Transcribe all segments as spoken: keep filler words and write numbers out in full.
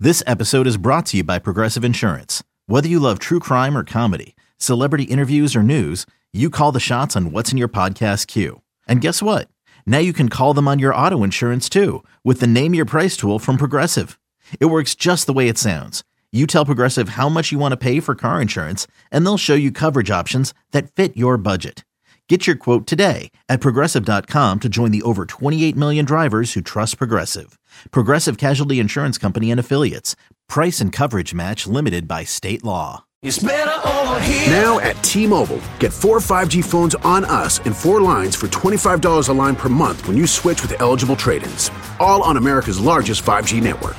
This episode is brought to you by Progressive Insurance. Whether you love true crime or comedy, celebrity interviews or news, you call the shots on what's in your podcast queue. And guess what? Now you can call them on your auto insurance too with the Name Your Price tool from Progressive. It works just the way it sounds. You tell Progressive how much you want to pay for car insurance, and they'll show you coverage options that fit your budget. Get your quote today at Progressive dot com to join the over twenty-eight million drivers who trust Progressive. Progressive Casualty Insurance Company and Affiliates. Price and coverage match limited by state law. It's better over here. Now at T-Mobile, get four five G phones on us and four lines for twenty-five dollars a line per month when you switch with eligible trade-ins. All on America's largest five G network.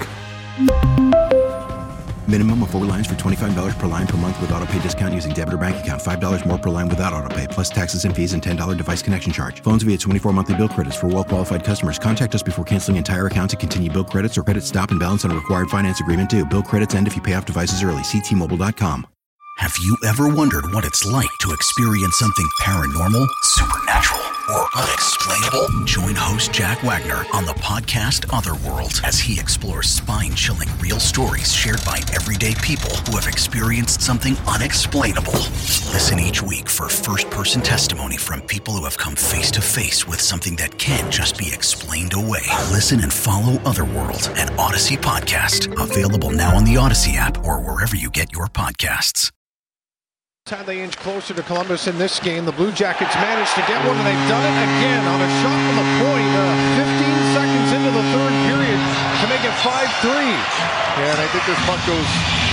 Minimum of four lines for twenty-five dollars per line per month with autopay discount using debit or bank account. five dollars more per line without autopay, plus taxes and fees and ten dollars device connection charge. Phones via twenty-four monthly bill credits for well-qualified customers. Contact us before canceling entire account to continue bill credits or credit stop and balance on a required finance agreement due. Bill credits end if you pay off devices early. See T Mobile dot com. Have you ever wondered what it's like to experience something paranormal, supernatural, or unexplainable? Join host Jack Wagner on the podcast Otherworld as he explores spine-chilling real stories shared by everyday people who have experienced something unexplainable. Listen each week for first-person testimony from people who have come face-to-face with something that can't just be explained away. Listen and follow Otherworld, an Odyssey podcast, available now on the Odyssey app or wherever you get your podcasts. Time they inch closer to Columbus in this game. The Blue Jackets managed to get one, and they've done it again on a shot from the point. Uh, fifteen seconds into the third period to make it five three. And I think this puck goes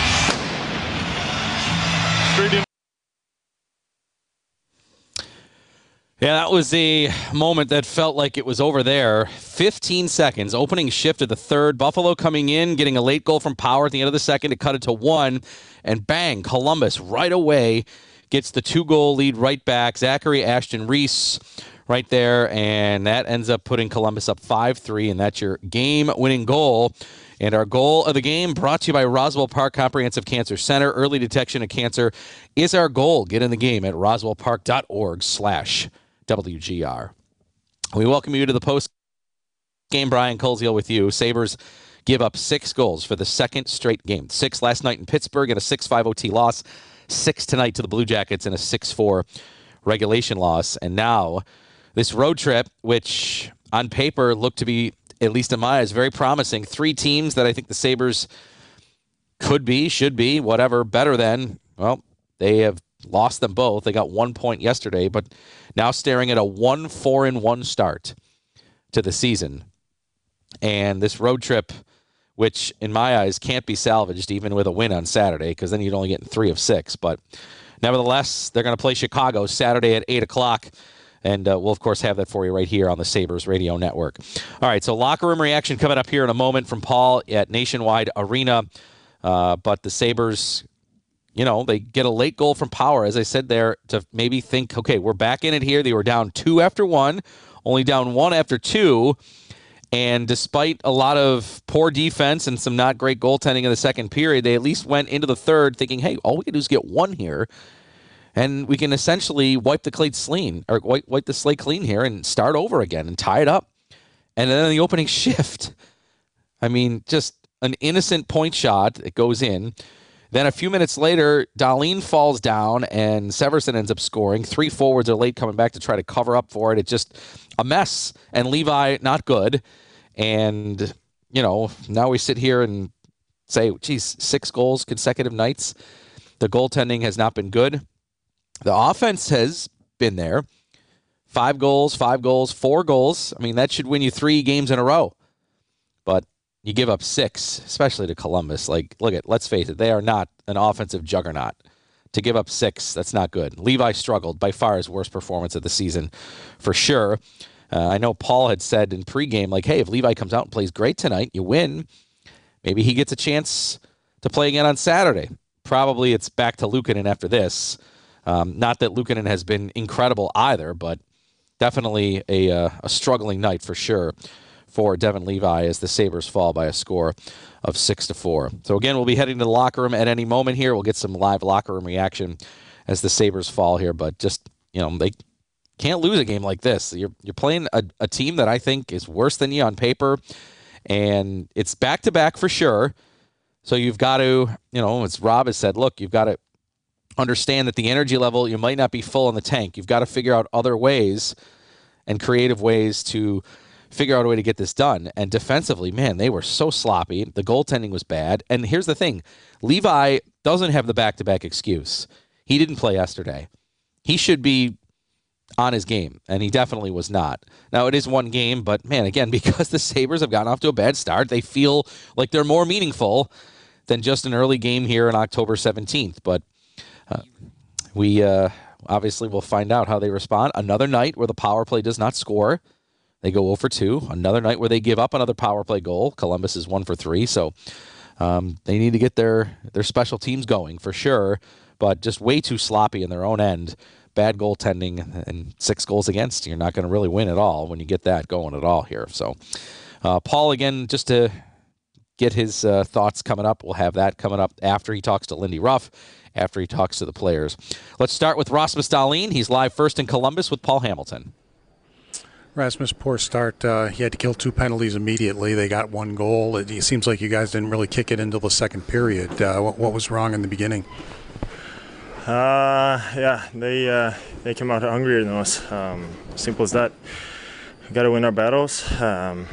straight in. Yeah, that was a moment that felt like it was over there. fifteen seconds, opening shift of the third. Buffalo coming in, getting a late goal from Power at the end of the second to cut it to one. And bang, Columbus right away gets the two-goal lead right back. Zachary Ashton Reese right there, and that ends up putting Columbus up five three, and that's your game-winning goal. And our goal of the game brought to you by Roswell Park Comprehensive Cancer Center. Early detection of cancer is our goal. Get in the game at roswellpark.org slash WGR. We welcome you to the post game. Brian Koziel with you. Sabres give up six goals for the second straight game. Six last night in Pittsburgh in a six five O T loss. Six tonight to the Blue Jackets in a six four regulation loss. And now this road trip, which on paper looked to be, at least in my eyes, very promising. Three teams that I think the Sabres could be, should be, whatever, better than. Well, they have lost them both. They got one point yesterday, but now staring at a one four and one start to the season. And this road trip, which in my eyes can't be salvaged even with a win on Saturday, because then you'd only get three of six. But nevertheless, they're going to play Chicago Saturday at eight o'clock. And uh, we'll, of course, have that for you right here on the Sabres Radio Network. All right, so locker room reaction coming up here in a moment from Paul at Nationwide Arena. Uh, but the Sabres, you know, they get a late goal from Power, as I said there, to maybe think, okay, we're back in it here. They were down two after one, only down one after two. And despite a lot of poor defense and some not great goaltending in the second period, they at least went into the third thinking, hey, all we can do is get one here, and we can essentially wipe the slate clean, or wipe, wipe the slate clean here and start over again and tie it up. And then in the opening shift, I mean, just an innocent point shot. It goes in. Then a few minutes later, Dahlin falls down, and Severson ends up scoring. Three forwards are late coming back to try to cover up for it. It's just a mess. And Levi, not good. And, you know, now we sit here and say, geez, six goals consecutive nights. The goaltending has not been good. The offense has been there. Five goals, five goals, four goals. I mean, that should win you three games in a row. But you give up six, especially to Columbus. Like, look at, let's face it, they are not an offensive juggernaut. To give up six, that's not good. Levi struggled, by far his worst performance of the season, for sure. Uh, I know Paul had said in pregame, like, hey, if Levi comes out and plays great tonight, you win. Maybe he gets a chance to play again on Saturday. Probably it's back to Luukkonen after this. Um, not that Luukkonen has been incredible either, but definitely a, uh, a struggling night for sure for Devin Levi as the Sabres fall by a score of six to four. So again, we'll be heading to the locker room at any moment here. We'll get some live locker room reaction as the Sabres fall here, but just, you know, they can't lose a game like this. You're you're playing a, a team that I think is worse than you on paper, and it's back to back for sure. So you've got to, you know, as Rob has said, look, you've got to understand that the energy level, you might not be full in the tank. You've got to figure out other ways and creative ways to figure out a way to get this done. And defensively, man, they were so sloppy. The goaltending was bad. And here's the thing. Levi doesn't have the back-to-back excuse. He didn't play yesterday. He should be on his game, and he definitely was not. Now, it is one game, but, man, again, because the Sabres have gotten off to a bad start, they feel like they're more meaningful than just an early game here on October seventeenth. But uh, we uh, obviously will find out how they respond. Another night where the power play does not score. They go zero for two. Another night where they give up another power play goal. Columbus is one for three. So um, they need to get their, their special teams going for sure, but just way too sloppy in their own end. Bad goaltending and six goals against. You're not going to really win at all when you get that going at all here. So uh, Paul, again, just to get his uh, thoughts coming up. We'll have that coming up after he talks to Lindy Ruff, after he talks to the players. Let's start with Rasmus Dahlin. He's live first in Columbus with Paul Hamilton. Rasmus, poor start. Uh, he had to kill two penalties immediately. They got one goal. It, it seems like you guys didn't really kick it until the second period. Uh, what, what was wrong in the beginning? Uh, yeah, they uh, they came out hungrier than us. Um, simple as that. We got to win our battles. Um,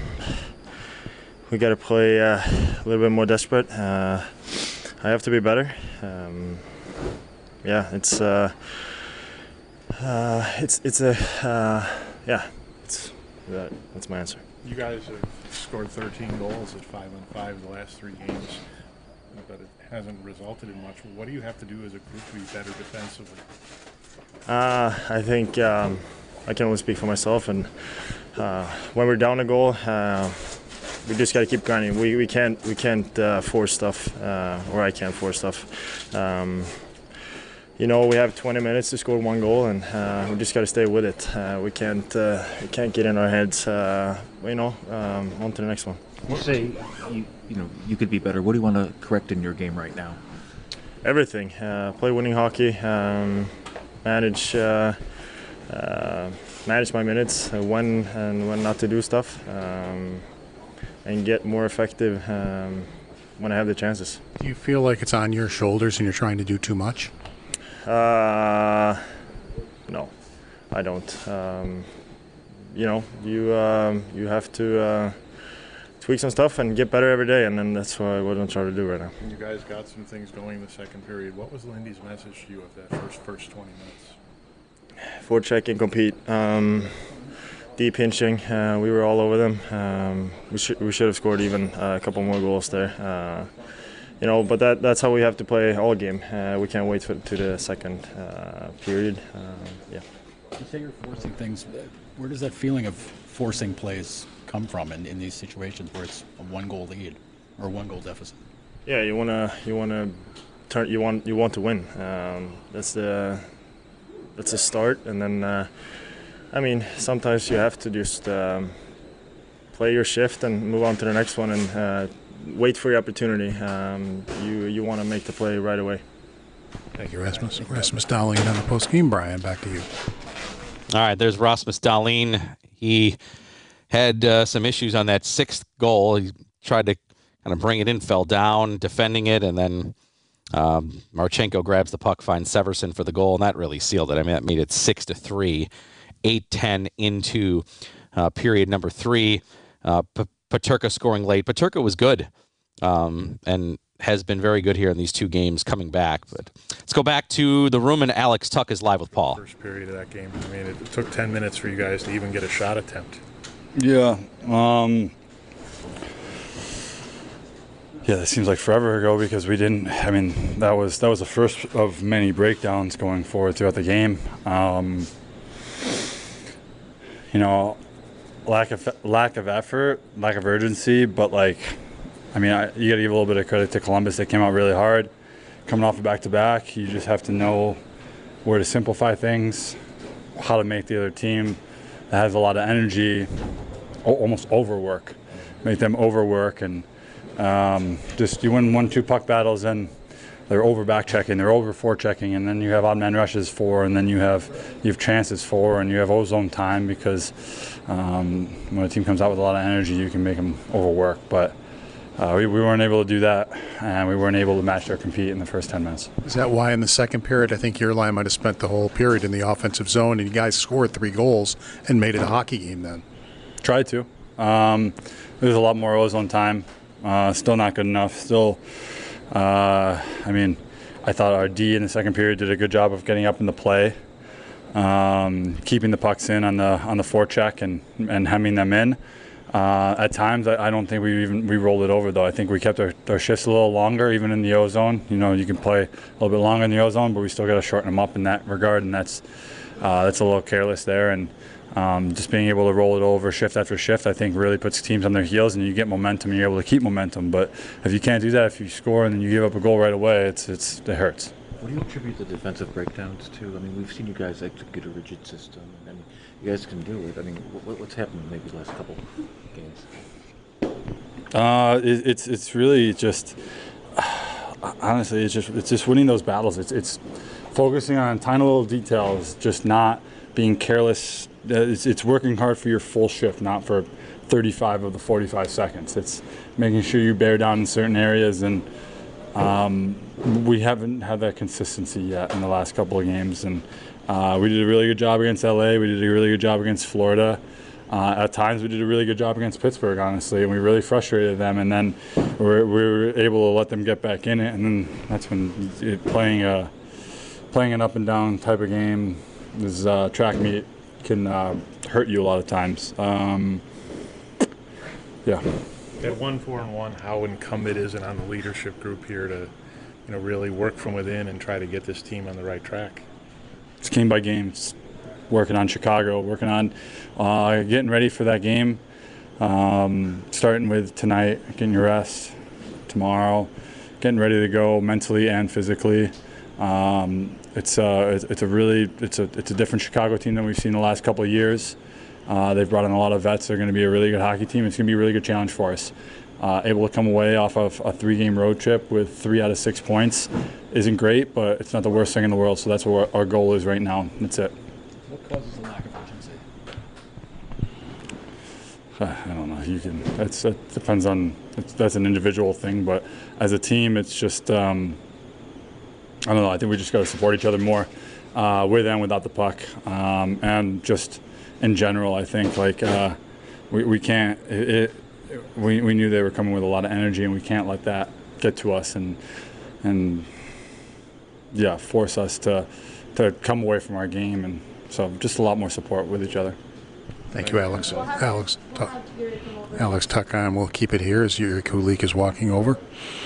we got to play uh, a little bit more desperate. Uh, I have to be better. Um, yeah, it's uh, uh, it's it's a uh, yeah. It's, that, that's my answer. You guys have scored thirteen goals at five on five the last three games, but it hasn't resulted in much. What do you have to do as a group to be better defensively? Uh, I think um, I can only speak for myself, and uh, when we're down a goal, uh, we just got to keep grinding. We we can't we can't uh, force stuff, uh, or I can't force stuff. Um, You know, we have twenty minutes to score one goal, and uh, we just got to stay with it. Uh, we can't, uh, we can't get in our heads. Uh, you know, um, on to the next one. You say you, you know you could be better. What do you want to correct in your game right now? Everything. Uh, play winning hockey. Um, manage, uh, uh, manage my minutes. Uh, when and when not to do stuff, um, and get more effective um, when I have the chances. Do you feel like it's on your shoulders and you're trying to do too much? Uh, no, I don't. Um, you know, you um, you have to uh, tweak some stuff and get better every day, and then that's what I'm trying to do right now. You guys got some things going in the second period. What was Lindy's message to you of that first first twenty minutes? Forecheck and compete. Um, deep pinching. Uh, we were all over them. Um, we should we should have scored even uh, a couple more goals there. Uh, You know, but that that's how we have to play all game. Uh, we can't wait for, to the second uh, period. Uh, yeah. You say you're forcing things. Where does that feeling of forcing plays come from in, in these situations where it's a one-goal lead or one goal deficit? Yeah, you wanna you wanna turn you want you want to win. Um, that's the that's a start, and then uh, I mean sometimes you have to just um, play your shift and move on to the next one and uh, wait for your opportunity. Um, you you want to make the play right away. Thank you, Rasmus. Rasmus Dahlin on the post game. Brian, back to you. All right, there's Rasmus Dahlin. He had uh, some issues on that sixth goal. He tried to kind of bring it in, fell down, defending it, and then um, Marchenko grabs the puck, finds Severson for the goal, and that really sealed it. I mean, that made it six to three, eight ten into uh, period number three. Uh, P- Peterka scoring late. Peterka was good um, and has been very good here in these two games coming back. But let's go back to the room, and Alex Tuck is live with Paul. First period of that game. I mean, it took ten minutes for you guys to even get a shot attempt. Yeah. Um, yeah, that seems like forever ago because we didn't. I mean, that was that was the first of many breakdowns going forward throughout the game. Um, you know, lack of lack of effort, lack of urgency, but like, I mean, I, you got to give a little bit of credit to Columbus. They came out really hard, coming off a back-to-back. You just have to know where to simplify things, how to make the other team that has a lot of energy o- almost overwork, make them overwork, and um, just you win one, two puck battles, and they're over back checking, they're over forechecking, and then you have odd man rushes for, and then you have you have chances for, and you have ozone time because um, when a team comes out with a lot of energy, you can make them overwork. But uh, we, we weren't able to do that, and we weren't able to match or compete in the first ten minutes. Is that why in the second period, I think your line might have spent the whole period in the offensive zone, and you guys scored three goals and made it a hockey game then? Tried to. Um, there's a lot more ozone time. Uh, still not good enough. Still, uh, I mean, I thought our D in the second period did a good job of getting up in the play, um, keeping the pucks in on the on the forecheck and and hemming them in. Uh, at times, I, I don't think we even we rolled it over though. I think we kept our, our shifts a little longer, even in the ozone. You know, you can play a little bit longer in the ozone, but we still got to shorten them up in that regard, and that's uh, that's a little careless there. And um, just being able to roll it over shift after shift, I think really puts teams on their heels, and you get momentum. And you're able to keep momentum. But if you can't do that, if you score and then you give up a goal right away, it's it's it hurts. What do you attribute the defensive breakdowns to? I mean, we've seen you guys execute a rigid system, and you guys can do it. I mean, what, what's happened maybe the last couple games? Uh, it, it's it's really just uh, honestly, it's just it's just winning those battles. It's it's focusing on tiny little details, just not being careless. It's, it's working hard for your full shift, not for thirty-five of the forty-five seconds. It's making sure you bear down in certain areas and. Um, we haven't had that consistency yet in the last couple of games, and uh, we did a really good job against L A. We did a really good job against Florida. Uh, at times, we did a really good job against Pittsburgh, honestly, and we really frustrated them. And then we were, we were able to let them get back in it, and then that's when it, playing a playing an up and down type of game, this uh, track meet can uh, hurt you a lot of times. Um, yeah. At one, four, and one, how incumbent is it on the leadership group here to, you know, really work from within and try to get this team on the right track? It's game by game. It's working on Chicago, working on uh, getting ready for that game. Um, starting with tonight, getting your rest, tomorrow, getting ready to go mentally and physically. Um, it's uh, it's, it's a really it's a it's a different Chicago team than we've seen the last couple of years. Uh, they've brought in a lot of vets. They're going to be a really good hockey team. It's going to be a really good challenge for us. Uh, able to come away off of a three-game road trip with three out of six points isn't great, but it's not the worst thing in the world. So that's what our goal is right now. That's it. What causes the lack of urgency? I don't know. You can. It's, it depends on. It's, that's an individual thing, but as a team, it's just. Um, I don't know. I think we just got to support each other more, uh, with and without the puck, um, and just. In general, I think like uh, we we can't. It, it, we we knew they were coming with a lot of energy, and we can't let that get to us and and yeah, force us to to come away from our game. And so, just a lot more support with each other. Thank you, Alex. Alex, Tuck. Alex Tuck, and we'll keep it here as Yuri Kulik is walking over.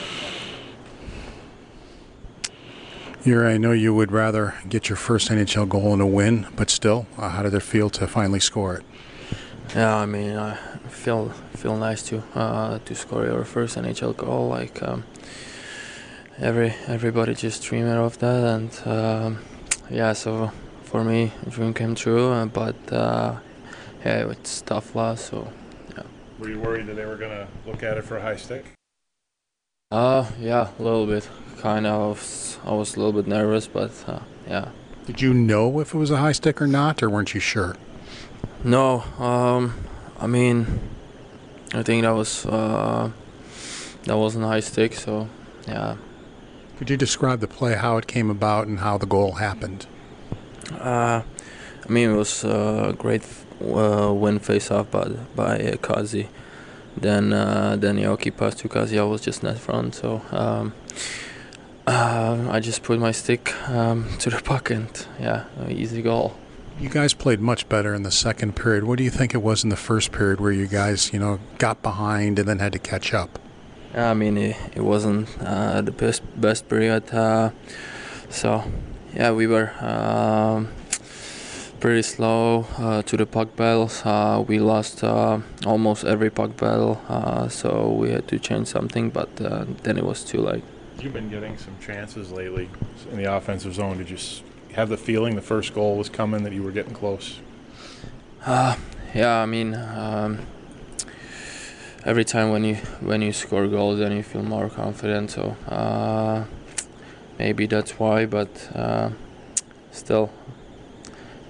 Yuri, I know you would rather get your first N H L goal in a win, but still, uh, how did it feel to finally score it? Yeah, I mean, I feel feel nice to uh, to score your first N H L goal. Like um, every everybody just dreamed of that, and um, yeah, so for me, a dream came true. Uh, but uh, yeah, it's tough loss. So yeah. Were you worried that they were gonna look at it for a high stick? Uh, yeah, a little bit. Kind of. I was a little bit nervous, but uh, yeah. Did you know if it was a high stick or not, or weren't you sure? No. Um, I mean, I think that was uh, that wasn't a high stick. So, yeah. Could you describe the play, how it came about, and how the goal happened? Uh, I mean, it was a great uh, win face-off by by uh, Kazi. Then uh, then Yoki passed to Kazi. I was just net front, so. Um, Uh, I just put my stick um, to the puck and, yeah, easy goal. You guys played much better in the second period. What do you think it was in the first period where you guys, you know, got behind and then had to catch up? I mean, it, it wasn't uh, the best best period. Uh, so, yeah, we were um, pretty slow uh, to the puck battles. Uh, we lost uh, almost every puck battle, uh, so we had to change something, but uh, then it was too late. You've been getting some chances lately in the offensive zone. Did you have the feeling the first goal was coming, that you were getting close? Uh, yeah, I mean, um, every time when you when you score goals, then you feel more confident. So uh, maybe that's why, but uh, still,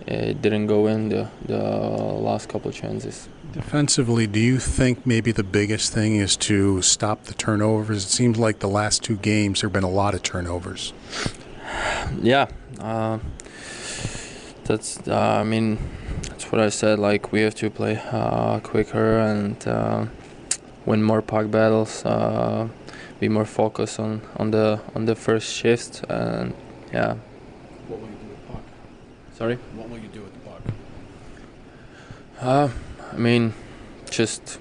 it didn't go in the the last couple of chances. Defensively, do you think maybe the biggest thing is to stop the turnovers? It seems like the last two games there have been a lot of turnovers. Yeah, uh, that's. Uh, I mean, that's what I said. Like we have to play uh, quicker and uh, win more puck battles. Uh, be more focused on, on the on the first shift and yeah. What will you do with the puck? Sorry. What will you do with the puck? Uh, I mean, just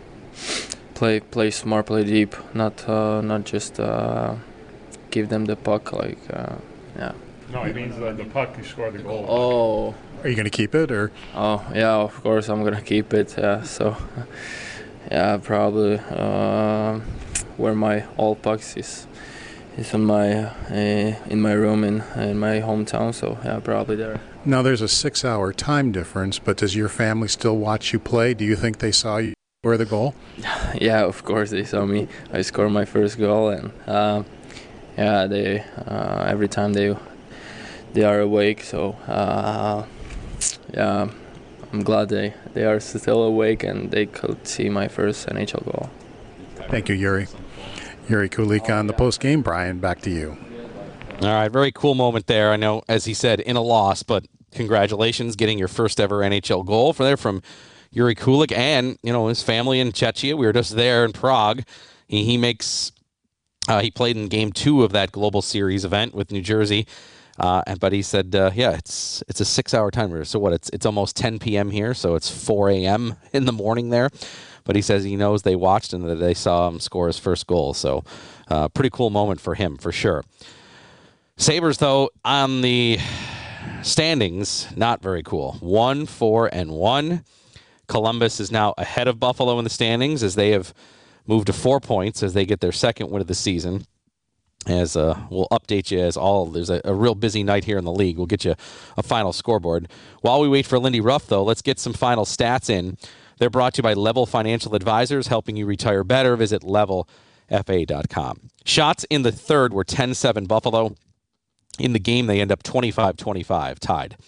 play play smart, play deep, not uh, not just uh, give them the puck like uh, yeah. No, it means that the puck you score the goal. Oh. Are you going to keep it or? Oh yeah, of course I'm gonna keep it. Yeah, so yeah, probably uh, where my all pucks is is in my uh, in my room in in my hometown. So yeah, probably there. Now there's a six-hour time difference, but does your family still watch you play? Do you think they saw you score the goal? Yeah, of course they saw me. I scored my first goal, and uh, yeah, they uh, every time they they are awake. So uh, yeah, I'm glad they they are still awake and they could see my first N H L goal. Thank you, Yuri. Yuri Kulik on the post-game. Brian, back to you. All right, very cool moment there. I know, as he said, in a loss, but congratulations getting your first ever N H L goal for there from Yuri Kulik and, you know, his family in Czechia. We were just there in Prague. He, he makes, uh, he played in game two of that Global Series event with New Jersey. Uh, and but he said, uh, yeah, it's it's a six-hour timer. So what? It's it's almost ten p.m. here, so it's four a.m. in the morning there. But he says he knows they watched and that they saw him score his first goal. So uh, pretty cool moment for him, for sure. Sabres, though, on the standings, not very cool. One, four, and one. Columbus is now ahead of Buffalo in the standings as they have moved to four points as they get their second win of the season. As uh, we'll update you as all, there's a, a real busy night here in the league. We'll get you a final scoreboard. While we wait for Lindy Ruff, though, let's get some final stats in. They're brought to you by Level Financial Advisors, helping you retire better. Visit level f a dot com. Shots in the third were ten seven Buffalo. In the game, they end up twenty-five twenty-five, tied.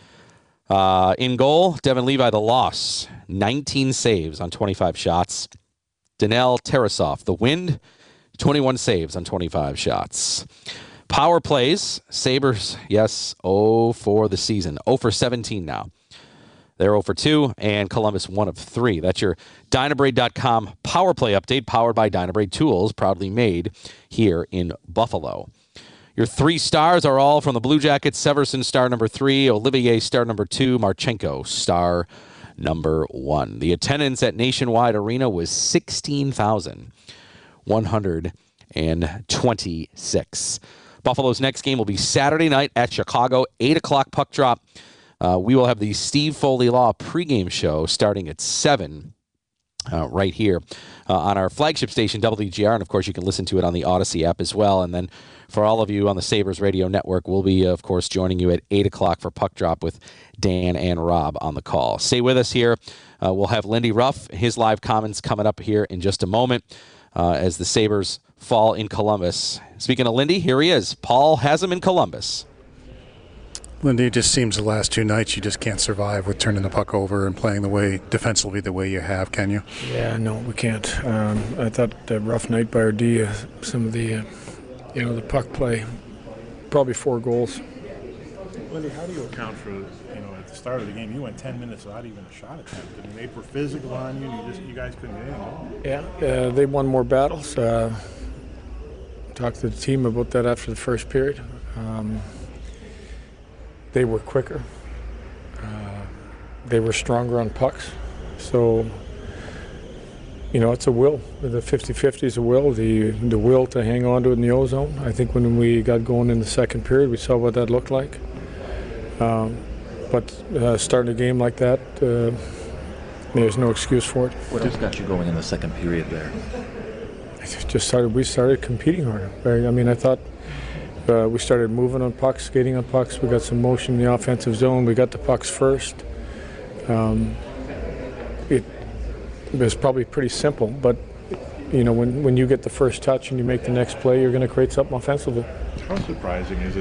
Uh, in goal, Devin Levi, the loss, nineteen saves on twenty-five shots. Danel Tarasov, the Wind, twenty-one saves on twenty-five shots. Power plays, Sabres, yes, oh for the season. oh for seventeen now. They're oh for two, and Columbus one of three. That's your Dynabrade dot com power play update, powered by Dynabrade Tools, proudly made here in Buffalo. Your three stars are all from the Blue Jackets. Severson, star number three. Olivier, star number two. Marchenko, star number one. The attendance at Nationwide Arena was sixteen thousand one hundred twenty-six. Buffalo's next game will be Saturday night at Chicago, eight o'clock puck drop. Uh, we will have the Steve Foley Law pregame show starting at seven uh, right here uh, on our flagship station, W G R. And, of course, you can listen to it on the Odyssey app as well. And then for all of you on the Sabres Radio Network, we'll be, of course, joining you at eight o'clock for puck drop with Dan and Rob on the call. Stay with us here. Uh, we'll have Lindy Ruff, his live comments coming up here in just a moment uh, as the Sabres fall in Columbus. Speaking of Lindy, here he is. Paul has him in Columbus. Lindy, it just seems the last two nights you just can't survive with turning the puck over and playing the way, defensively the way you have, can you? Yeah, no, we can't. Um, I thought a rough night by our D, uh, some of the, uh, you know, the puck play, probably four goals. Lindy, how do you account for, you know, at the start of the game, you went ten minutes without even a shot attempt. I mean, they were physical on you, you just, you guys couldn't get anything. Yeah, uh, they won more battles. Uh, talked to the team about that after the first period. Um, They were quicker. Uh, they were stronger on pucks. So, you know, it's a will. The fifty-fifty is a will. The the will to hang on to it in the O-zone. I think when we got going in the second period, we saw what that looked like. Um, but uh, starting a game like that, uh, there's no excuse for it. What else got you going in the second period there? It just started. We started competing harder. I mean, I thought. Uh, we started moving on pucks, skating on pucks. We got some motion in the offensive zone. We got the pucks first. Um, it, it was probably pretty simple, but you know, when, when you get the first touch and you make the next play, you're going to create something offensively. How surprising is it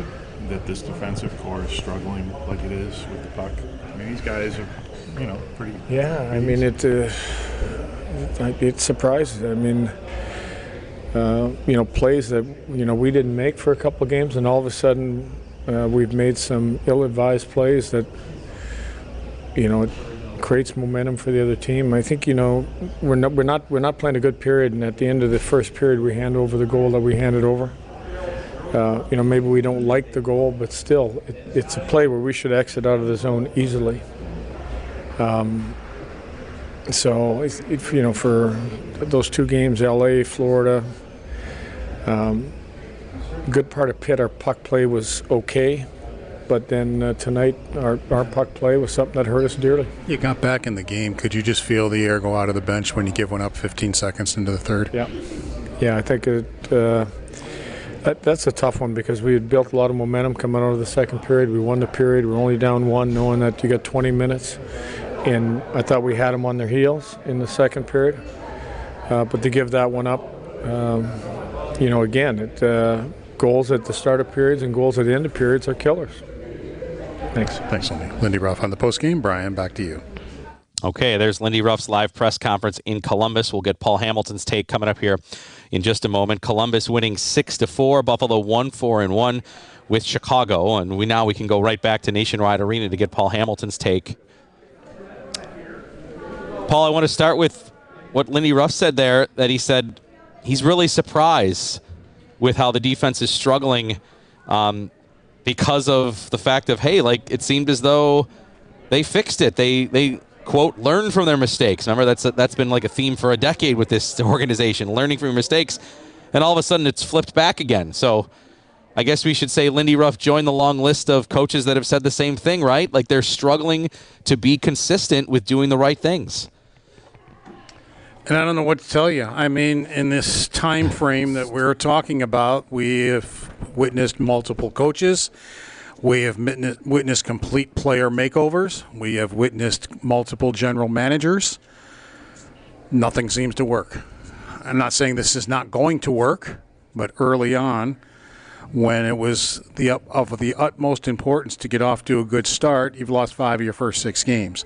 that this defensive core is struggling like it is with the puck? I mean, these guys are, you know, pretty. Yeah, I mean, it. Uh, it, it surprises. I mean, uh, you know, plays that you know we didn't make for a couple of games, and all of a sudden uh, we've made some ill-advised plays that, you know, it creates momentum for the other team. I think you know we're not we're not we're not playing a good period, and at the end of the first period we hand over the goal that we handed over. Uh, you know, maybe we don't like the goal, but still, it, it's a play where we should exit out of the zone easily. Um, so, if, if, you know, for those two games, L A, Florida, um, good part of Pitt, our puck play was okay, but then uh, tonight, our, our puck play was something that hurt us dearly. You got back in the game. Could you just feel the air go out of the bench when you give one up fifteen seconds into the third? Yeah. Yeah, I think it. Uh, That, that's a tough one because we had built a lot of momentum coming out of the second period. We won the period. We were only down one, knowing that you got twenty minutes. And I thought we had them on their heels in the second period. Uh, but to give that one up, um, you know, again, it, uh, goals at the start of periods and goals at the end of periods are killers. Thanks. Thanks, Lindy. Lindy Ruff on the postgame. Brian, back to you. Okay, there's Lindy Ruff's live press conference in Columbus. We'll get Paul Hamilton's take coming up here in just a moment. Columbus winning six to four. Buffalo one four and one with Chicago, and we now we can go right back to Nationwide Arena to get Paul Hamilton's take. Paul, I want to start with what Lindy Ruff said there. That he said he's really surprised with how the defense is struggling um, because of the fact of hey, like it seemed as though they fixed it. They they. quote, learn from their mistakes. Remember, that's a, that's been like a theme for a decade with this organization, learning from your mistakes, and all of a sudden it's flipped back again. So I guess we should say Lindy Ruff joined the long list of coaches that have said the same thing, right? Like they're struggling to be consistent with doing the right things. And I don't know what to tell you. I mean, in this time frame that we're talking about, we have witnessed multiple coaches. We have witnessed complete player makeovers. We have witnessed multiple general managers. Nothing seems to work. I'm not saying this is not going to work, but early on, when it was the of the utmost importance to get off to a good start, you've lost five of your first six games.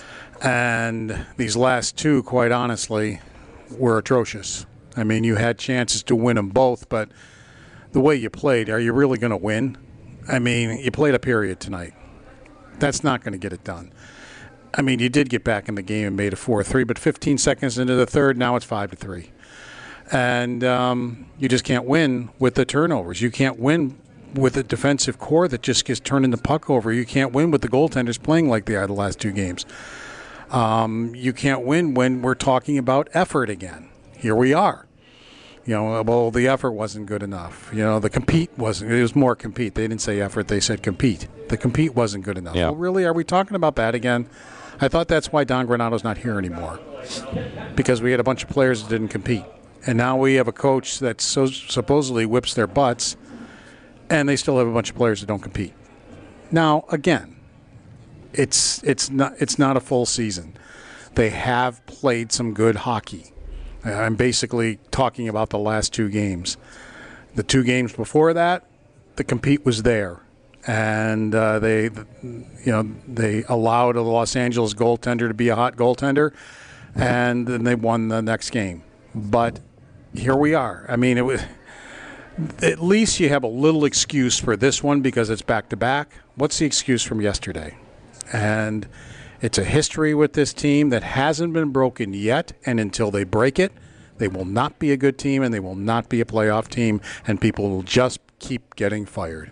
And these last two, quite honestly, were atrocious. I mean, you had chances to win them both, but the way you played, are you really going to win? I mean, you played a period tonight. That's not going to get it done. I mean, you did get back in the game and made it four three, but fifteen seconds into the third, now it's five to three. And um, you just can't win with the turnovers. You can't win with a defensive core that just gets turning the puck over. You can't win with the goaltenders playing like they are the last two games. Um, you can't win when we're talking about effort again. Here we are. You know, well, the effort wasn't good enough. You know, the compete wasn't. It was more compete. They didn't say effort. They said compete. The compete wasn't good enough. Yeah. Well, really, are we talking about that again? I thought that's why Don Granado's not here anymore, because we had a bunch of players that didn't compete. And now we have a coach that so supposedly whips their butts, and they still have a bunch of players that don't compete. Now, again, it's it's not it's not a full season. They have played some good hockey. I'm basically talking about the last two games. The two games before that, the compete was there, and uh, they, you know, they allowed a Los Angeles goaltender to be a hot goaltender, and then they won the next game. But here we are. I mean, it was. At least you have a little excuse for this one because it's back to back. What's the excuse from yesterday? And it's a history with this team that hasn't been broken yet, and until they break it, they will not be a good team and they will not be a playoff team, and people will just keep getting fired.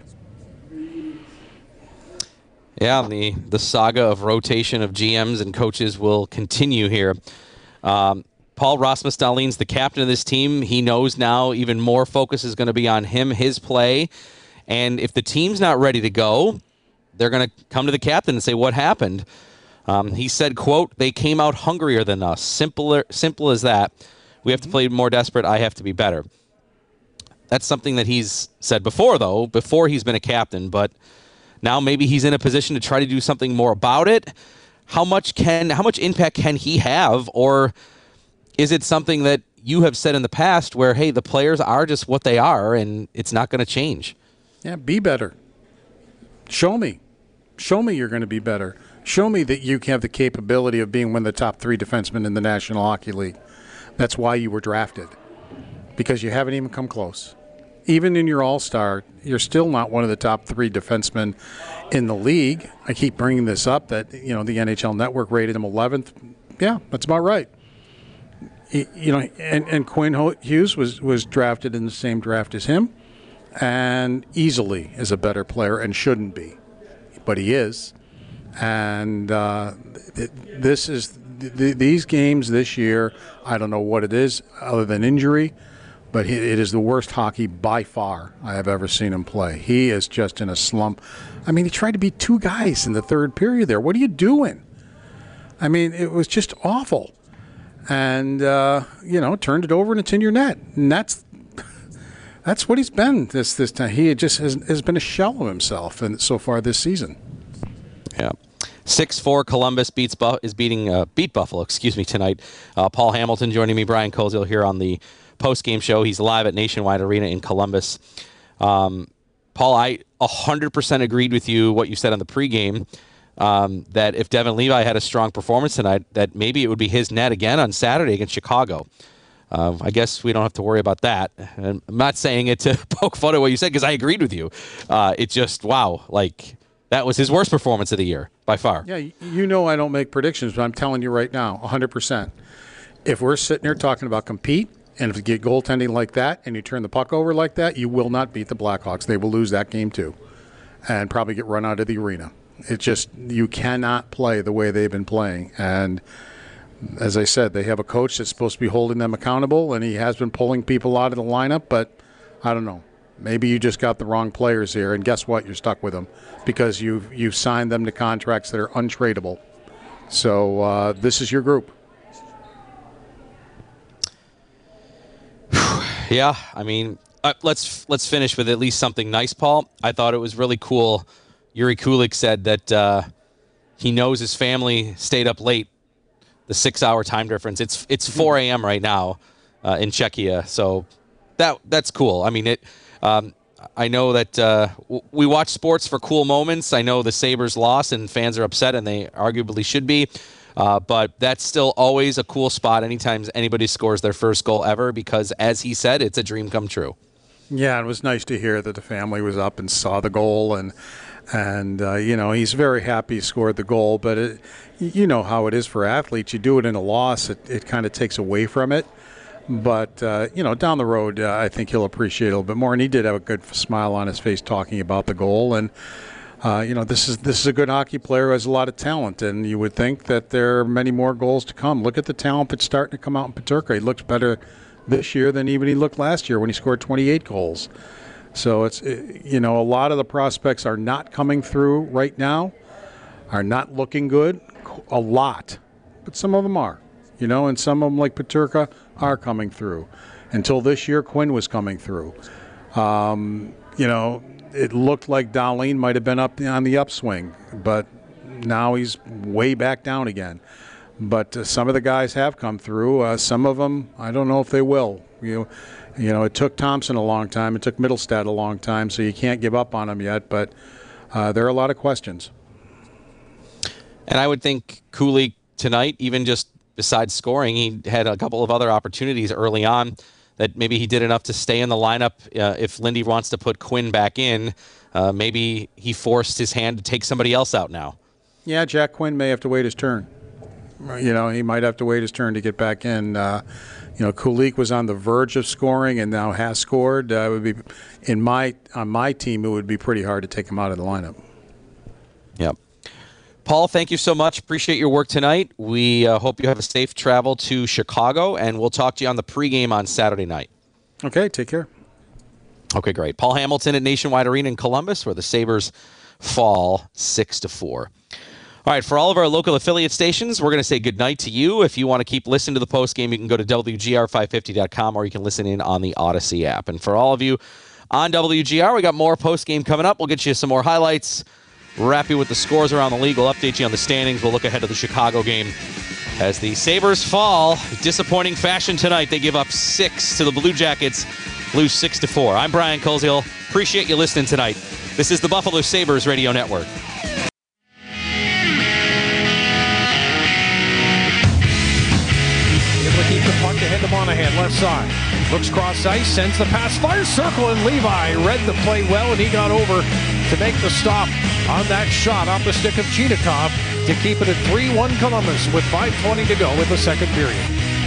Yeah, the, the saga of rotation of G Ms and coaches will continue here. Um, Paul Rasmus Dahlin's the captain of this team. He knows now even more focus is going to be on him, his play, and if the team's not ready to go, they're going to come to the captain and say, what happened? Um, he said, quote, they came out hungrier than us. Simpler, simple as that. We have to play more desperate. I have to be better. That's something that he's said before, though, before he's been a captain. But now maybe he's in a position to try to do something more about it. How much can, how much impact can he have? Or is it something that you have said in the past where, hey, the players are just what they are and it's not going to change? Yeah, be better. Show me. Show me you're going to be better. Show me that you have the capability of being one of the top three defensemen in the National Hockey League. That's why you were drafted, because you haven't even come close. Even in your all-star, you're still not one of the top three defensemen in the league. I keep bringing this up that, you know, the N H L Network rated him eleventh. Yeah, that's about right. You know, and, and Quinn Hughes was, was drafted in the same draft as him, and easily is a better player and shouldn't be, but he is. And uh, th- this is th- these games this year, I don't know what it is other than injury, but he, it is the worst hockey by far I have ever seen him play. He is just in a slump. I mean, he tried to beat two guys in the third period there. What are you doing? I mean, it was just awful. And, uh, you know, turned it over and it's in your net. And that's that's what he's been this this time. He just has, has been a shell of himself and so far this season. Yeah. six four Columbus beats Bu- is beating uh, beat Buffalo, excuse me, tonight. Uh, Paul Hamilton joining me, Brian Koziel here on the post-game show. He's live at Nationwide Arena in Columbus. Um, Paul, I one hundred percent agreed with you what you said on the pregame. Um, that if Devin Levi had a strong performance tonight, that maybe it would be his net again on Saturday against Chicago. Uh, I guess we don't have to worry about that. And I'm not saying it to poke fun at what you said because I agreed with you. Uh, it just, wow, like that was his worst performance of the year by far. Yeah, you know I don't make predictions, but I'm telling you right now, one hundred percent. If we're sitting here talking about compete, and if you get goaltending like that and you turn the puck over like that, you will not beat the Blackhawks. They will lose that game too and probably get run out of the arena. It just, you cannot play the way they've been playing. And as I said, they have a coach that's supposed to be holding them accountable, and he has been pulling people out of the lineup, but I don't know. Maybe you just got the wrong players here, and guess what? You're stuck with them because you've, you've signed them to contracts that are untradeable. So uh, this is your group. Yeah, I mean, uh, let's let's finish with at least something nice, Paul. I thought it was really cool. Yuri Kulik said that uh, he knows his family stayed up late, the six-hour time difference. It's it's four a.m. right now uh, in Czechia, so that that's cool. I mean, it. Um, I know that uh, w- we watch sports for cool moments. I know the Sabres lost and fans are upset, and they arguably should be. Uh, but that's still always a cool spot anytime anybody scores their first goal ever because, as he said, it's a dream come true. Yeah, it was nice to hear that the family was up and saw the goal, and and uh, you know, he's very happy he scored the goal. But it, you know how it is for athletes. You do it in a loss, it, it kind of takes away from it. But uh, you know, down the road, uh, I think he'll appreciate it a little bit more. And he did have a good smile on his face talking about the goal. And uh, you know, this is this is a good hockey player who has a lot of talent. And you would think that there are many more goals to come. Look at the talent that's starting to come out in Peterka. He looks better this year than even he looked last year when he scored twenty-eight goals. So it's, you know, a lot of the prospects are not coming through right now, are not looking good, a lot, but some of them are, you know, and some of them like Peterka are coming through. Until this year, Quinn was coming through. Um, you know, it looked like Dahlin might have been up on the upswing, but now he's way back down again. But uh, some of the guys have come through. Uh, some of them, I don't know if they will. You know, you know, it took Thompson a long time. It took Mittelstadt a long time, so you can't give up on them yet. But uh, there are a lot of questions. And I would think Kulik tonight, even just besides scoring, he had a couple of other opportunities early on that maybe he did enough to stay in the lineup. Uh, if Lindy wants to put Quinn back in, uh, maybe he forced his hand to take somebody else out now. Yeah, Jack Quinn may have to wait his turn. You know, he might have to wait his turn to get back in. Uh, you know, Kulik was on the verge of scoring and now has scored. Uh, it would be in my on my team. It would be pretty hard to take him out of the lineup. Yep. Paul, thank you so much. Appreciate your work tonight. We uh, hope you have a safe travel to Chicago, and we'll talk to you on the pregame on Saturday night. Okay, take care. Okay, great. Paul Hamilton at Nationwide Arena in Columbus, where the Sabres fall six to four. All right, for all of our local affiliate stations, we're going to say goodnight to you. If you want to keep listening to the post game, you can go to W G R five fifty dot com or you can listen in on the Odyssey app. And for all of you on W G R, we got more post game coming up. We'll get you some more highlights. Wrap you with the scores around the league. We'll update you on the standings. We'll look ahead to the Chicago game as the Sabres fall. Disappointing fashion tonight. They give up six to the Blue Jackets, lose six to four. I'm Brian Koziel. Appreciate you listening tonight This is the Buffalo Sabres Radio Network. Able to keep the puck ahead to Monahan, left side. Looks cross ice, sends the pass, fires circle, and Levi read the play well, and he got over to make the stop on that shot off the stick of Chinikov to keep it at three one Columbus with five twenty to go in the second period.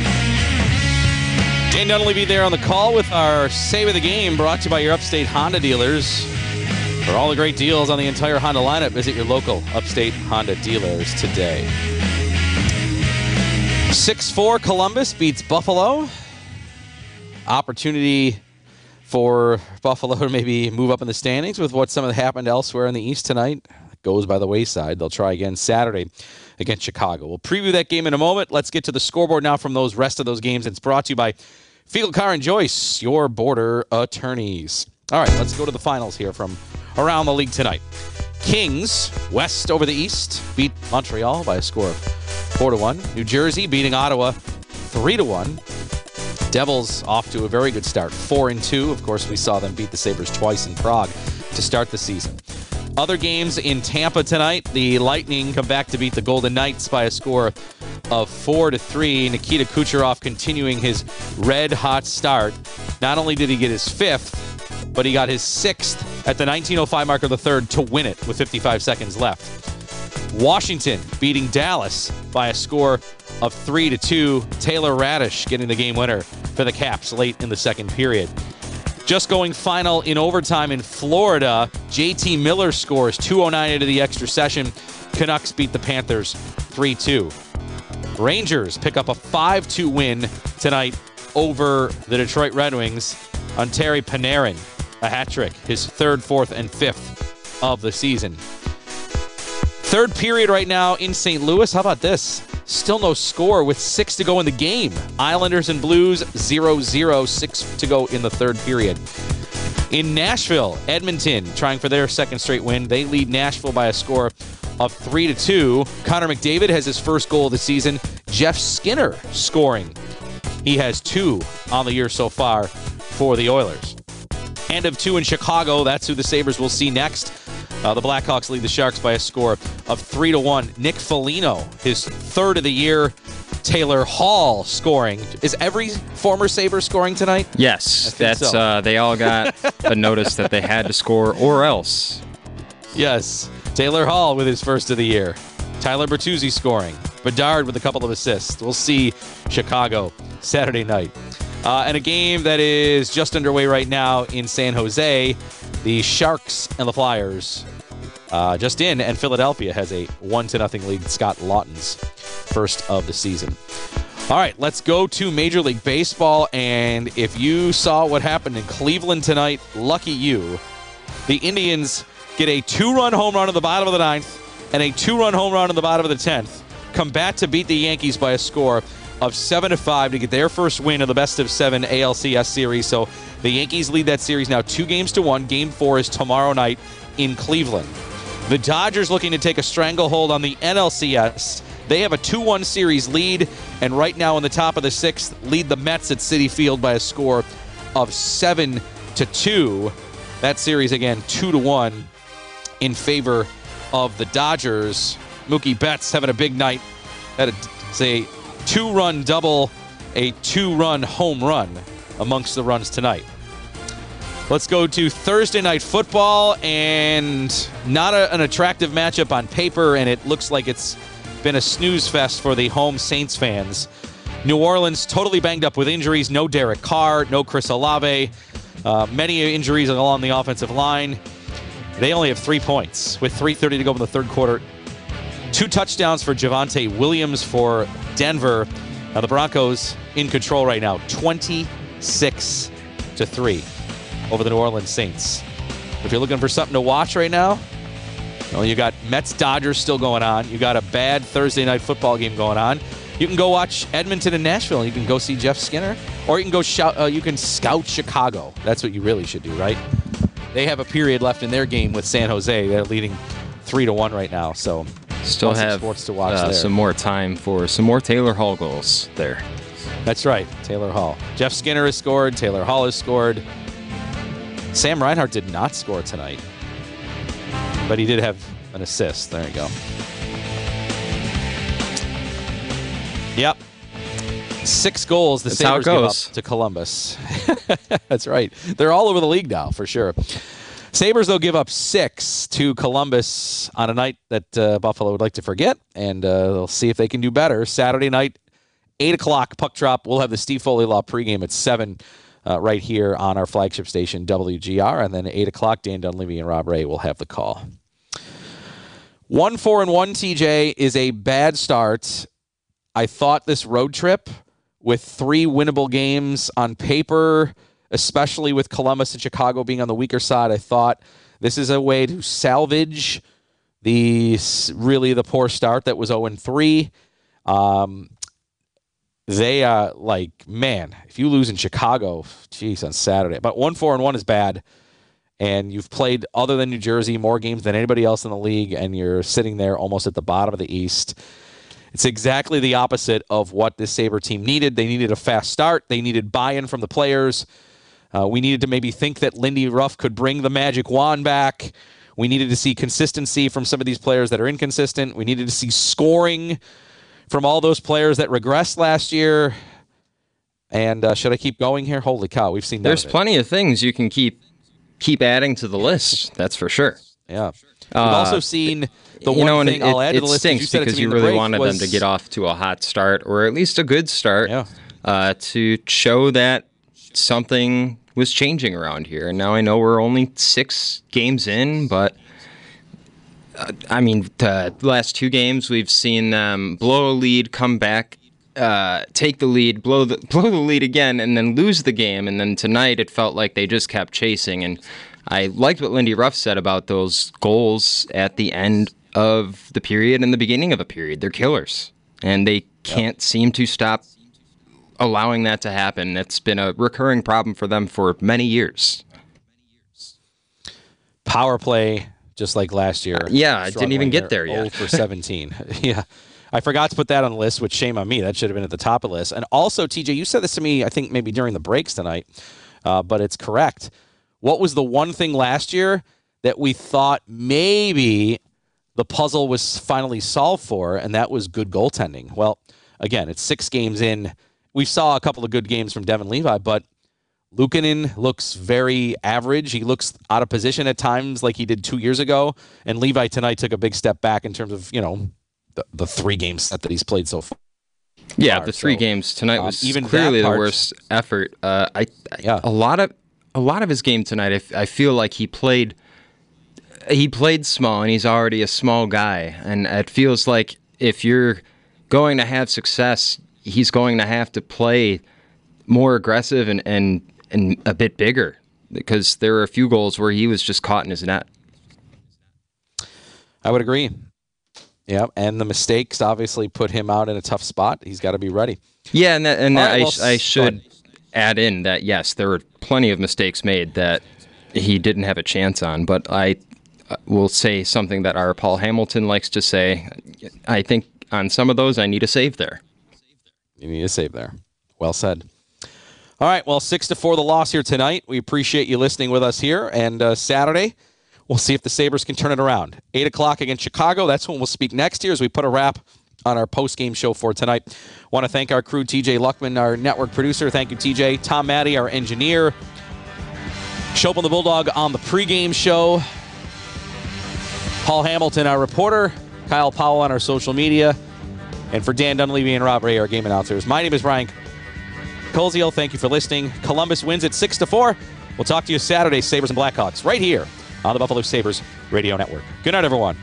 Dan Dunleavy there on the call with our Save of the Game, brought to you by your Upstate Honda dealers. For all the great deals on the entire Honda lineup, visit your local Upstate Honda dealers today. six four Columbus beats Buffalo. Opportunity for Buffalo to maybe move up in the standings with what some of happened elsewhere in the East tonight. Goes by the wayside. They'll try again Saturday against Chicago. We'll preview that game in a moment. Let's get to the scoreboard now from those rest of those games. It's brought to you by Fiegel Car and Joyce, your border attorneys. All right, let's go to the finals here from around the league tonight. Kings, West over the East, beat Montreal by a score of four to one. New Jersey beating Ottawa three to one. Devils off to a very good start, four and two. Of course, we saw them beat the Sabres twice in Prague to start the season. Other games in Tampa tonight, the Lightning come back to beat the Golden Knights by a score of four to three. Nikita Kucherov continuing his red-hot start. Not only did he get his fifth, but he got his sixth at the nineteen oh five mark of the third to win it with fifty-five seconds left. Washington beating Dallas by a score of three to two. Taylor Radish getting the game winner for the Caps late in the second period. Just going final in overtime in Florida, J T Miller scores two oh nine into the extra session. Canucks beat the Panthers three two. Rangers pick up a five two win tonight over the Detroit Red Wings on Terry Panarin. A hat trick, his third, fourth, and fifth of the season. Third period right now in Saint Louis. How about this? Still no score with six to go in the game. Islanders and Blues zero zero, six to go in the third period. In Nashville, Edmonton trying for their second straight win. They lead Nashville by a score of three to two. Connor McDavid has his first goal of the season. Jeff Skinner scoring. He has two on the year so far for the Oilers. End of two in Chicago. That's who the Sabres will see next. Uh, the Blackhawks lead the Sharks by a score of three to one. Nick Foligno, his third of the year. Taylor Hall scoring. Is every former Sabre scoring tonight? Yes, that's so. uh, they all got a notice that they had to score or else. Yes, Taylor Hall with his first of the year. Tyler Bertuzzi scoring. Bedard with a couple of assists. We'll see Chicago Saturday night. Uh, and a game that is just underway right now in San Jose. The Sharks and the Flyers uh, just in, and Philadelphia has a one to nothing lead. Scott Lawton's first of the season. All right, let's go to Major League Baseball. And if you saw what happened in Cleveland tonight, lucky you. The Indians get a two-run home run at the bottom of the ninth and a two-run home run at the bottom of the tenth. Come back to beat the Yankees by a score of seven to five to get their first win of the best of seven A L C S series. So the Yankees lead that series now two games to one. Game four is tomorrow night in Cleveland. The Dodgers looking to take a stranglehold on the N L C S. They have a two one series lead, and right now in the top of the sixth, lead the Mets at Citi Field by a score of seven to two. That series again two to one in favor of the Dodgers. Mookie Betts having a big night. Had a, say two-run double, a two-run home run amongst the runs tonight. Let's go to Thursday Night Football, and not a, an attractive matchup on paper, and it looks like it's been a snooze fest for the home Saints fans. New Orleans totally banged up with injuries. No Derek Carr, no Chris Olave, uh, many injuries along the offensive line. They only have three points with three thirty to go in the third quarter. Two touchdowns for Javonte Williams for Denver. Now the Broncos in control right now, twenty-six to three over the New Orleans Saints. If you're looking for something to watch right now, well, you got Mets-Dodgers still going on. You got a bad Thursday Night Football game going on. You can go watch Edmonton and Nashville. You can go see Jeff Skinner, or you can go shout. Uh, you can scout Chicago. That's what you really should do, right? They have a period left in their game with San Jose. They're leading three to one right now. So still have sports to watch uh, there. Some more time for some more Taylor Hall goals there. That's right, Taylor Hall. Jeff Skinner has scored. Taylor Hall has scored. Sam Reinhart did not score tonight. but he did have an assist. There you go. Yep. Six goals the That's how it Sabres give goes. up to Columbus. That's right. They're all over the league now, for sure. Sabres, though, give up six to Columbus on a night that uh, Buffalo would like to forget, and uh, they'll see if they can do better. Saturday night, eight o'clock, puck drop. We'll have the Steve Foley Law pregame at seven uh, right here on our flagship station, W G R, and then at eight o'clock, Dan Dunleavy and Rob Ray will have the call. One, four, and one, T J, is a bad start. I thought this road trip with three winnable games on paper, especially with Columbus and Chicago being on the weaker side, I thought this is a way to salvage the really the poor start that was oh and three. Um, they, uh, like, man, if you lose in Chicago, geez, on Saturday. But one, four, and one is bad. And you've played, other than New Jersey, more games than anybody else in the league, and you're sitting there almost at the bottom of the East. It's exactly the opposite of what this Sabre team needed. They needed a fast start. They needed buy-in from the players. Uh, we needed to maybe think that Lindy Ruff could bring the magic wand back. We needed to see consistency from some of these players that are inconsistent. We needed to see scoring from all those players that regressed last year. And uh, should I keep going here? Holy cow, we've seen that. There's plenty of things you can keep keep adding to the list. That's for sure. Yeah. We've Uh, also seen the you one know, and thing it, I'll add it to the list. stinks You said it to because me you in the really break, wanted was, them to get off to a hot start, or at least a good start, yeah. uh, to show that something was changing around here. And now I know we're only six games in, but uh, I mean, the last two games we've seen them blow a lead, come back, uh, take the lead, blow the blow the lead again, and then lose the game. And then tonight it felt like they just kept chasing. And I liked what Lindy Ruff said about those goals at the end of the period and the beginning of a period. They're killers, and they can't yep. seem to stop allowing that to happen. It's been a recurring problem for them for many years. Power play, just like last year. Uh, yeah, I didn't even get there yet. oh for seventeen. Yeah. I forgot to put that on the list, which shame on me. That should have been at the top of the list. And also, T J, you said this to me, I think maybe during the breaks tonight, uh, but it's correct. What was the one thing last year that we thought maybe the puzzle was finally solved for, and that was good goaltending? Well, again, it's six games in. We saw a couple of good games from Devin Levi, but Luukkonen looks very average. He looks out of position at times like he did two years ago, and Levi tonight took a big step back in terms of, you know, the, the three game set that he's played so far. Yeah, the three so, games tonight was um, even clearly part, the worst effort. Uh, I, I yeah. a lot of a lot of his game tonight, I, I feel like he played he played small, and he's already a small guy, and it feels like if you're going to have success, he's going to have to play more aggressive and, and, and a bit bigger, because there were a few goals where he was just caught in his net. I would agree. Yeah, and the mistakes obviously put him out in a tough spot. He's got to be ready. Yeah, and, that, and that right, I, well, I should add in that, yes, there were plenty of mistakes made that he didn't have a chance on, but I will say something that our Paul Hamilton likes to say. I think on some of those, I need a save there. You need a save there. Well said. All right, well, six to four the loss here tonight. We appreciate you listening with us here, and uh, Saturday, we'll see if the Sabres can turn it around. eight o'clock against Chicago. That's when we'll speak next year as we put a wrap on our post-game show for tonight. Want to thank our crew, T J Luckman, our network producer. Thank you, T J. Tom Maddie, our engineer. Shope on the Bulldog on the pregame show. Paul Hamilton, our reporter. Kyle Powell on our social media. And for Dan Dunleavy and Rob Ray, our game announcers, my name is Brian Koziel. Thank you for listening. Columbus wins at six to four. We'll talk to you Saturday, Sabres and Blackhawks, right here on the Buffalo Sabres Radio Network. Good night, everyone.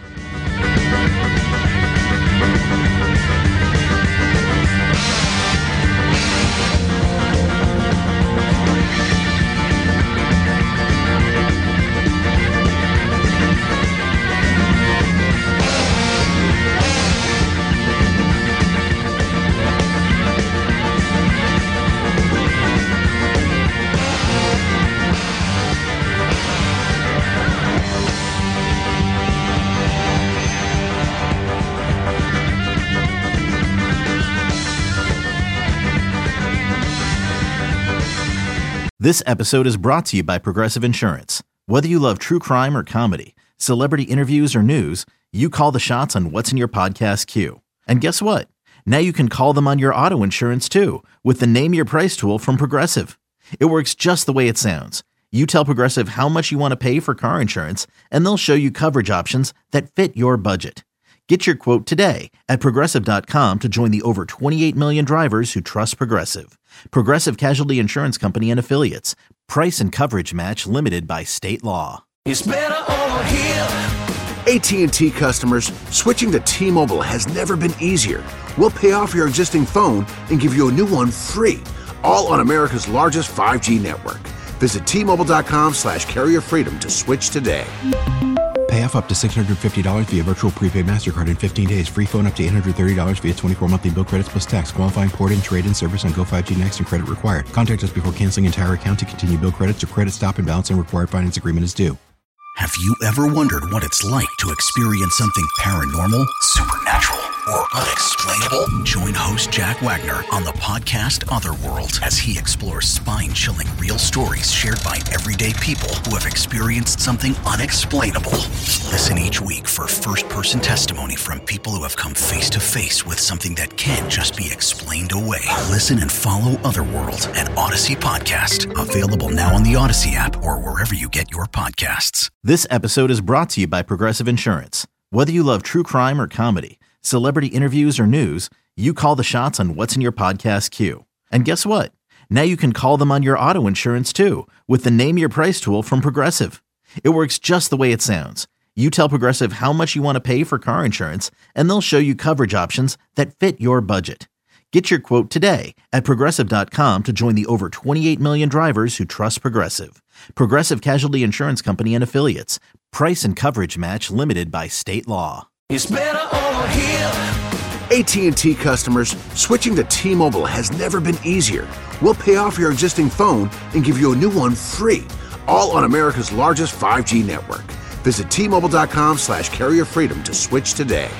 This episode is brought to you by Progressive Insurance. Whether you love true crime or comedy, celebrity interviews, or news, you call the shots on what's in your podcast queue. And guess what? Now you can call them on your auto insurance too with the Name Your Price tool from Progressive. It works just the way it sounds. You tell Progressive how much you want to pay for car insurance, and they'll show you coverage options that fit your budget. Get your quote today at Progressive dot com to join the over twenty-eight million drivers who trust Progressive. Progressive Casualty Insurance Company and Affiliates. Price and coverage match limited by state law. It's better over here. A T and T customers, switching to T-Mobile has never been easier. We'll pay off your existing phone and give you a new one free, all on America's largest five G network. Visit T Mobile dot com slash carrier freedom to switch today. Pay off up to six hundred fifty dollars via virtual prepaid MasterCard in fifteen days. Free phone up to eight hundred thirty dollars via twenty-four monthly bill credits plus tax. Qualifying port-in, trade-in service on Go five G Next and credit required. Contact us before canceling entire account to continue bill credits or credit stop and balance and required finance agreement is due. Have you ever wondered what it's like to experience something paranormal, supernatural, or unexplainable? Join host Jack Wagner on the podcast Otherworld as he explores spine-chilling real stories shared by everyday people who have experienced something unexplainable. Listen each week for first-person testimony from people who have come face-to-face with something that can't just be explained away. Listen and follow Otherworld, an Odyssey podcast, available now on the Odyssey app or wherever you get your podcasts. This episode is brought to you by Progressive Insurance. Whether you love true crime or comedy, celebrity interviews or news, you call the shots on what's in your podcast queue. And guess what? Now you can call them on your auto insurance too with the Name Your Price tool from Progressive. It works just the way it sounds. You tell Progressive how much you want to pay for car insurance, and they'll show you coverage options that fit your budget. Get your quote today at Progressive dot com to join the over twenty-eight million drivers who trust Progressive. Progressive Casualty Insurance Company and Affiliates. Price and coverage match limited by state law. It's better over here. A T and T customers, switching to T-Mobile has never been easier. We'll pay off your existing phone and give you a new one free, all on America's largest five G network. Visit T Mobile dot com slash carrier freedom to switch today.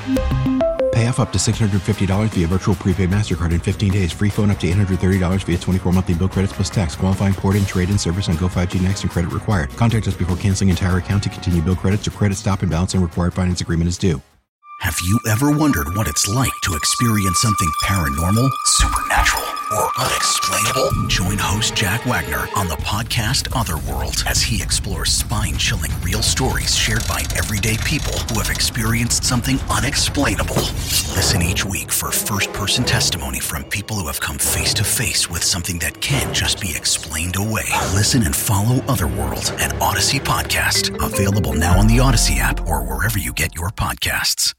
Pay off up to six hundred fifty dollars via virtual prepaid MasterCard in fifteen days. Free phone up to eight hundred thirty dollars via twenty-four monthly bill credits plus tax. Qualifying port-in, trade-in service on Go five G Next and credit required. Contact us before canceling entire account to continue bill credits or credit stop and balance and required finance agreement is due. Have you ever wondered what it's like to experience something paranormal, supernatural, or unexplainable? Join host Jack Wagner on the podcast Otherworld as he explores spine-chilling real stories shared by everyday people who have experienced something unexplainable. Listen each week for first-person testimony from people who have come face-to-face with something that can't just be explained away. Listen and follow Otherworld, an Odyssey podcast, available now on the Odyssey app or wherever you get your podcasts.